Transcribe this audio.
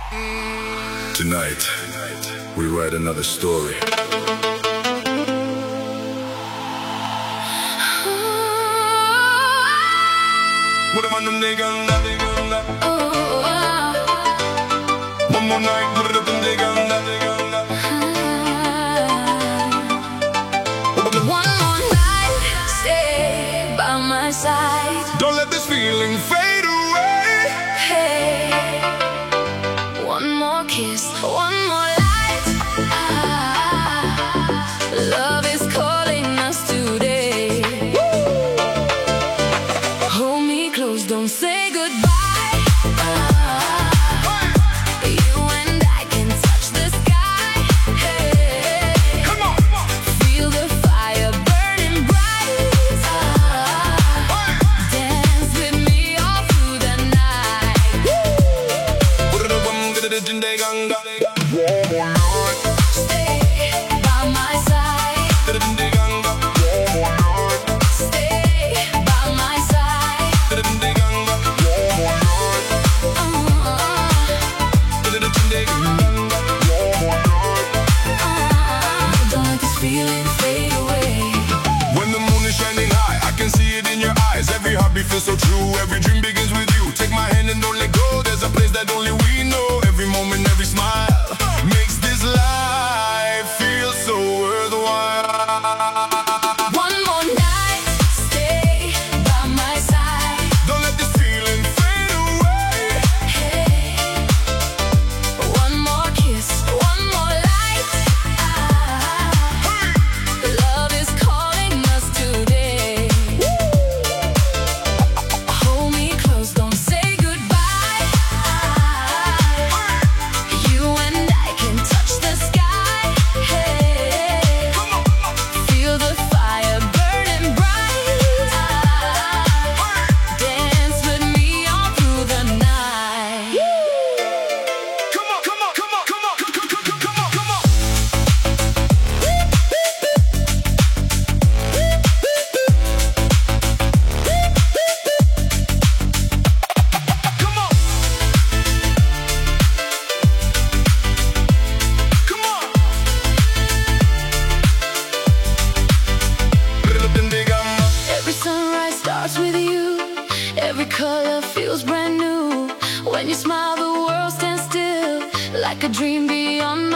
Tonight, we write another story. What am I the nigga? One more night, put it up and nigga. One more night, stay by my side. Don't let this feeling fade away. Hey, one more kiss, one more light. Love is calling us today. Hold me close, don't say goodbye. You and I can touch the sky. Hey, Come on. feel the fire burning bright. Dance with me all through the night. Put it up, I'm gonna do the ganga. Stay by my side. Put it in the ganga. Stay by my side. Put it in the ganga. Put it in the ganga. Don't let this feeling fade away. When the moon is shining high, I can see it in your eyes. Every heartbeat feels so true. Every dream begins with you. Take my hand and don't let go. There's a place that only we know. Every moment, every smile makes this life feel so worthwhile. One more night, stay by my side. Don't let this feeling fade away. Hey, one more kiss, one more light. Love is calling us today. Hold me close, don't say goodbye. You and I can touch the sky. Hey, feel the fire burning bright. Dance with me all through the night. Come on, come on, come on, come on, come on, come on, come on. Come on. Come on. Put it up in the ganga. Every sunrise starts with you. Every color feels brand new. When you smile, the world stands still, like a dream beyond